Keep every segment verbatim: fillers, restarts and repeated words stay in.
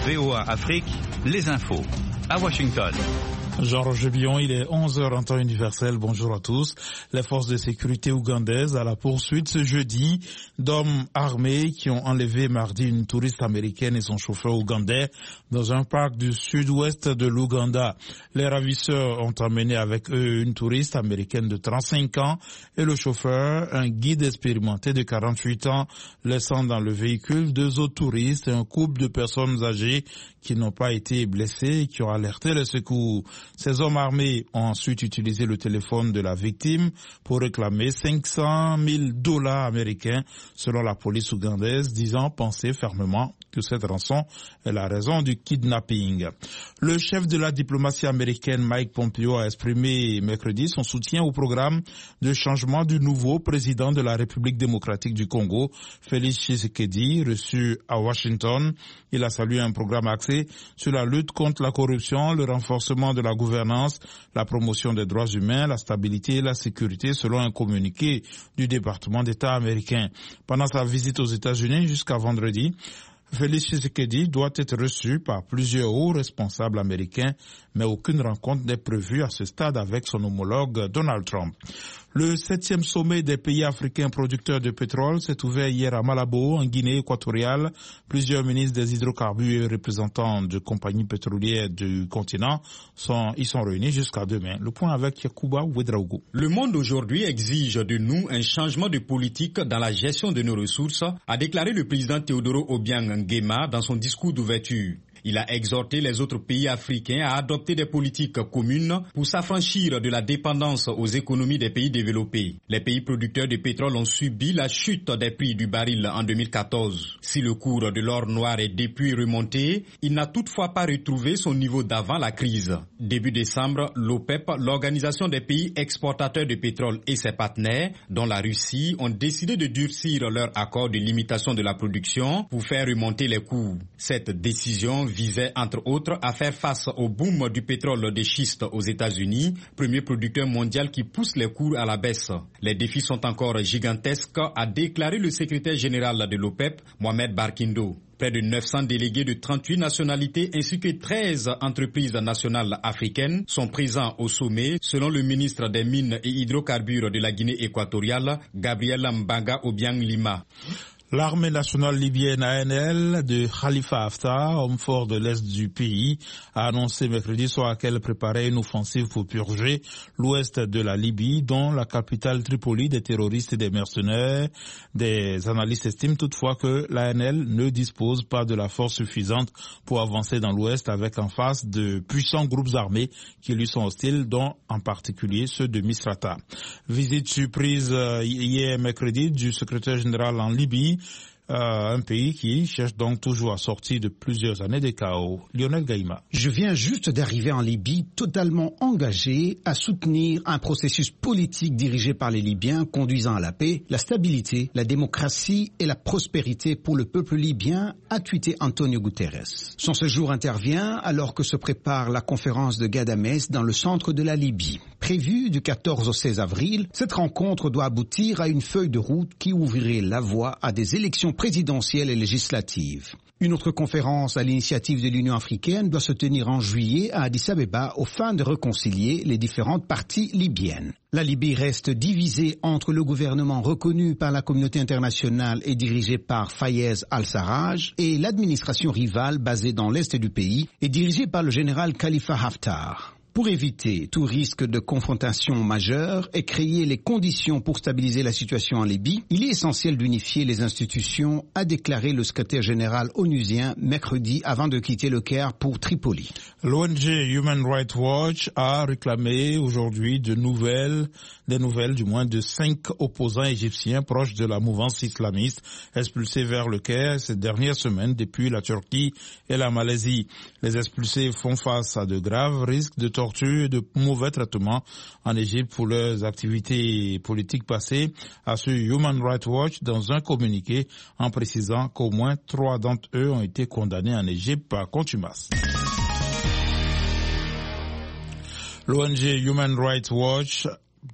V O A Afrique, les infos. À Washington. Jean-Roger Billon, il est onze heures en temps universel. Bonjour à tous. Les forces de sécurité ougandaises à la poursuite ce jeudi d'hommes armés qui ont enlevé mardi une touriste américaine et son chauffeur ougandais dans un parc du sud-ouest de l'Ouganda. Les ravisseurs ont emmené avec eux une touriste américaine de trente-cinq ans et le chauffeur, un guide expérimenté de quarante-huit ans, laissant dans le véhicule deux autres touristes et un couple de personnes âgées qui n'ont pas été blessées et qui ont alerté les secours. Ces hommes armés ont ensuite utilisé le téléphone de la victime pour réclamer cinq cent mille dollars américains, selon la police ougandaise, disant penser fermement que cette rançon est la raison du kidnapping. Le chef de la diplomatie américaine, Mike Pompeo, a exprimé mercredi son soutien au programme de changement du nouveau président de la République démocratique du Congo, Félix Tshisekedi, reçu à Washington. Il a salué un programme axé sur la lutte contre la corruption, le renforcement de la gouvernance, la promotion des droits humains, la stabilité et la sécurité, selon un communiqué du département d'État américain. Pendant sa visite aux États-Unis jusqu'à vendredi, Félix Tshisekedi doit être reçu par plusieurs hauts responsables américains, mais aucune rencontre n'est prévue à ce stade avec son homologue Donald Trump. Le septième sommet des pays africains producteurs de pétrole s'est ouvert hier à Malabo, en Guinée équatoriale. Plusieurs ministres des hydrocarbures et représentants de compagnies pétrolières du continent sont, y sont réunis jusqu'à demain. Le point avec Yakuba Ouedraogo. Le monde aujourd'hui exige de nous un changement de politique dans la gestion de nos ressources, a déclaré le président Teodoro Obiang Nguema dans son discours d'ouverture. Il a exhorté les autres pays africains à adopter des politiques communes pour s'affranchir de la dépendance aux économies des pays développés. Les pays producteurs de pétrole ont subi la chute des prix du baril en deux mille quatorze. Si le cours de l'or noir est depuis remonté, il n'a toutefois pas retrouvé son niveau d'avant la crise. Début décembre, l'OPEP, l'organisation des pays exportateurs de pétrole et ses partenaires, dont la Russie, ont décidé de durcir leur accord de limitation de la production pour faire remonter les coûts. Cette décision visait entre autres à faire face au boom du pétrole de schiste aux États-Unis, premier producteur mondial qui pousse les cours à la baisse. Les défis sont encore gigantesques, a déclaré le secrétaire général de l'OPEP, Mohamed Barkindo. Près de neuf cents délégués de trente-huit nationalités ainsi que treize entreprises nationales africaines sont présents au sommet, selon le ministre des Mines et Hydrocarbures de la Guinée équatoriale, Gabriel Mbanga Obiang Lima. L'armée nationale libyenne A N L de Khalifa Haftar, homme fort de l'est du pays, a annoncé mercredi soir qu'elle préparait une offensive pour purger l'ouest de la Libye, dont la capitale Tripoli, des terroristes et des mercenaires. Des analystes estiment toutefois que l'A N L ne dispose pas de la force suffisante pour avancer dans l'ouest, avec en face de puissants groupes armés qui lui sont hostiles, dont en particulier ceux de Misrata. Visite surprise hier mercredi du secrétaire général en Libye, Euh, un pays qui cherche donc toujours à sortir de plusieurs années de chaos. Lionel Gaïma. Je viens juste d'arriver en Libye, totalement engagé à soutenir un processus politique dirigé par les Libyens conduisant à la paix, la stabilité, la démocratie et la prospérité pour le peuple libyen, a tweeté Antonio Guterres. Son séjour intervient alors que se prépare la conférence de Ghadamès dans le centre de la Libye. Prévue du quatorze au seize avril, cette rencontre doit aboutir à une feuille de route qui ouvrirait la voie à des élections présidentielle et législative. Une autre conférence à l'initiative de l'Union africaine doit se tenir en juillet à Addis Abeba aux fins de réconcilier les différentes parties libyennes. La Libye reste divisée entre le gouvernement reconnu par la communauté internationale et dirigé par Fayez al-Sarraj et l'administration rivale basée dans l'est du pays et dirigée par le général Khalifa Haftar. Pour éviter tout risque de confrontation majeure et créer les conditions pour stabiliser la situation en Libye, il est essentiel d'unifier les institutions, a déclaré le secrétaire général onusien mercredi avant de quitter le Caire pour Tripoli. L'O N G Human Rights Watch a réclamé aujourd'hui de nouvelles, des nouvelles du moins de cinq opposants égyptiens proches de la mouvance islamiste expulsés vers le Caire ces dernières semaines depuis la Turquie et la Malaisie. Les expulsés font face à de graves risques de torture et de mauvais traitements en Égypte pour leurs activités politiques passées, a su Human Rights Watch dans un communiqué en précisant qu'au moins trois d'entre eux ont été condamnés en Égypte par contumace. L'O N G Human Rights Watch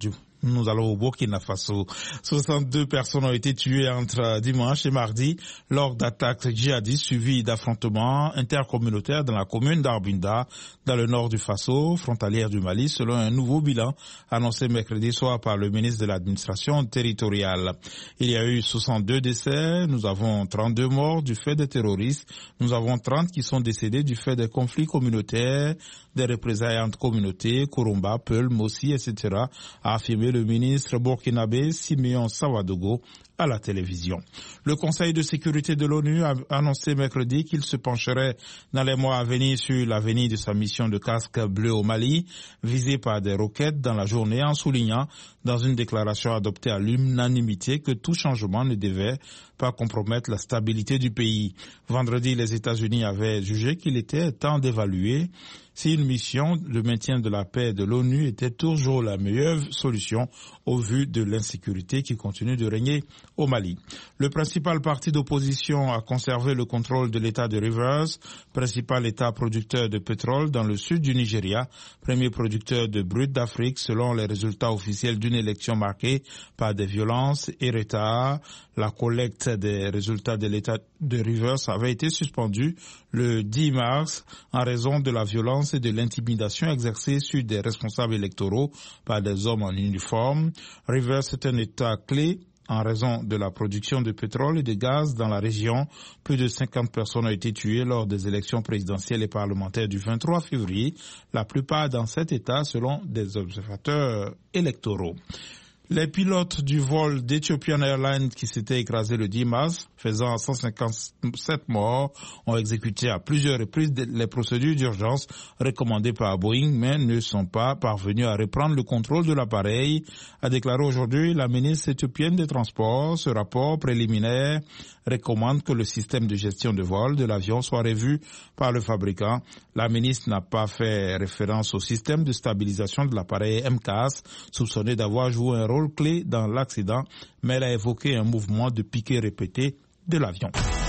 Nous allons au Burkina Faso. soixante-deux personnes ont été tuées entre dimanche et mardi lors d'attaques djihadistes suivies d'affrontements intercommunautaires dans la commune d'Arbinda, dans le nord du Faso, frontalière du Mali, selon un nouveau bilan annoncé mercredi soir par le ministre de l'administration territoriale. Il y a eu soixante-deux décès, nous avons trente-deux morts du fait des terroristes, nous avons trente qui sont décédés du fait des conflits communautaires, des représailles entre communautés, Kurumba, Peul, Mossi, et cetera, a affirmé le ministre burkinabé Simeon Sawadogo à la télévision. Le Conseil de sécurité de l'ONU a annoncé mercredi qu'il se pencherait dans les mois à venir sur l'avenir de sa mission de casque bleu au Mali, visée par des roquettes dans la journée, en soulignant dans une déclaration adoptée à l'unanimité que tout changement ne devait pas compromettre la stabilité du pays. Vendredi, les États-Unis avaient jugé qu'il était temps d'évaluer si une mission de maintien de la paix de l'ONU était toujours la meilleure solution au vu de l'insécurité qui continue de régner au Mali. Le principal parti d'opposition a conservé le contrôle de l'État de Rivers, principal État producteur de pétrole dans le sud du Nigeria, premier producteur de brut d'Afrique selon les résultats officiels d'une élection marquée par des violences et retards. La collecte des résultats de l'État de Rivers avait été suspendue le dix mars en raison de la violence et de l'intimidation exercée sur des responsables électoraux par des hommes en uniforme. Rivers est un État clé en raison de la production de pétrole et de gaz dans la région. Plus de cinquante personnes ont été tuées lors des élections présidentielles et parlementaires du vingt-trois février, la plupart dans cet État selon des observateurs électoraux. Les pilotes du vol d'Ethiopian Airlines qui s'était écrasé le dix mars, faisant cent cinquante-sept morts, ont exécuté à plusieurs reprises les procédures d'urgence recommandées par Boeing, mais ne sont pas parvenus à reprendre le contrôle de l'appareil, a déclaré aujourd'hui la ministre éthiopienne des Transports. Ce rapport préliminaire recommande que le système de gestion de vol de l'avion soit revu par le fabricant. La ministre n'a pas fait référence au système de stabilisation de l'appareil M C A S, soupçonné d'avoir joué un rôle clé dans l'accident, mais elle a évoqué un mouvement de piqué répété de l'avion.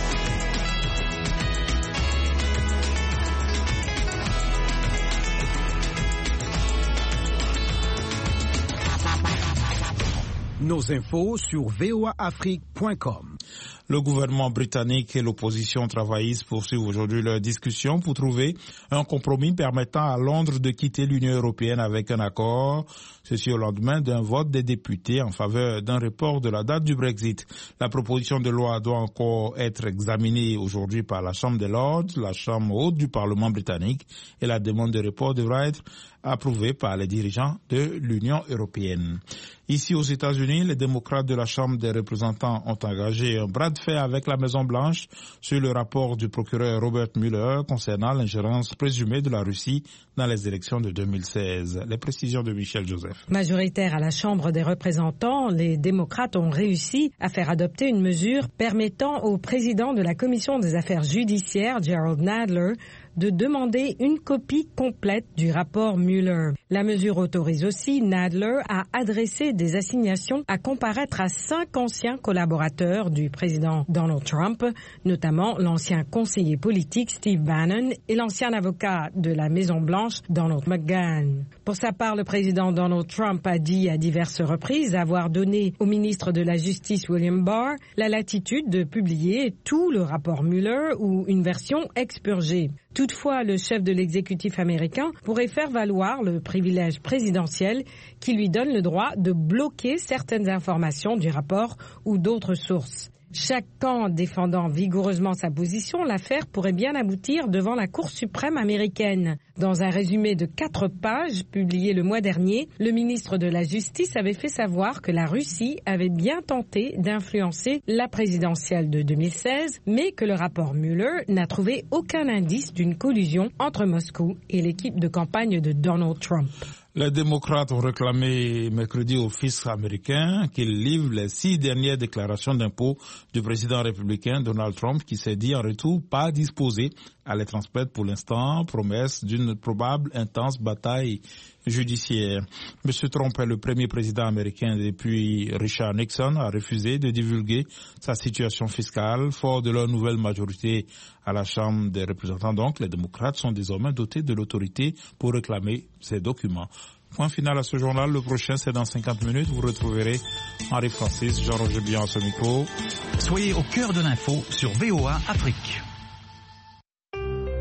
Nos infos sur v o a afrique point com. Le gouvernement britannique et l'opposition travailliste poursuivent aujourd'hui leurs discussions pour trouver un compromis permettant à Londres de quitter l'Union européenne avec un accord. Ceci au lendemain d'un vote des députés en faveur d'un report de la date du Brexit. La proposition de loi doit encore être examinée aujourd'hui par la Chambre des Lords, la Chambre haute du Parlement britannique, et la demande de report devra être approuvée par les dirigeants de l'Union européenne. Ici aux États-Unis, les démocrates de la Chambre des représentants ont engagé un bras de fer avec la Maison-Blanche sur le rapport du procureur Robert Mueller concernant l'ingérence présumée de la Russie dans les élections de deux mille seize. Les précisions de Michel Joseph. Majoritaire à la Chambre des représentants, les démocrates ont réussi à faire adopter une mesure permettant au président de la Commission des affaires judiciaires, Gerald Nadler, de demander une copie complète du rapport Mueller. La mesure autorise aussi Nadler à adresser des assignations à comparaître à cinq anciens collaborateurs du président Donald Trump, notamment l'ancien conseiller politique Steve Bannon et l'ancien avocat de la Maison-Blanche Donald McGahn. Pour sa part, le président Donald Trump a dit à diverses reprises avoir donné au ministre de la Justice William Barr la latitude de publier tout le rapport Mueller ou une version expurgée. Toutefois, le chef de l'exécutif américain pourrait faire valoir le privilège présidentiel qui lui donne le droit de bloquer certaines informations du rapport ou d'autres sources. Chaque camp défendant vigoureusement sa position, l'affaire pourrait bien aboutir devant la Cour suprême américaine. Dans un résumé de quatre pages publié le mois dernier, le ministre de la Justice avait fait savoir que la Russie avait bien tenté d'influencer la présidentielle de deux mille seize, mais que le rapport Mueller n'a trouvé aucun indice d'une collusion entre Moscou et l'équipe de campagne de Donald Trump. Les démocrates ont réclamé mercredi au fisc américain qu'il livre les six dernières déclarations d'impôts du président républicain Donald Trump qui s'est dit en retour pas disposé à les transmettre pour l'instant, promesse d'une probable intense bataille judiciaire. Monsieur Trump est le premier président américain depuis Richard Nixon à refuser de divulguer sa situation fiscale. Fort de leur nouvelle majorité à la Chambre des représentants, donc, les démocrates sont désormais dotés de l'autorité pour réclamer ces documents. Point final à ce journal. Le prochain, c'est dans cinquante minutes. Vous retrouverez Henri Francis, Jean-Roger Bion à ce micro. Soyez au cœur de l'info sur V O A Afrique.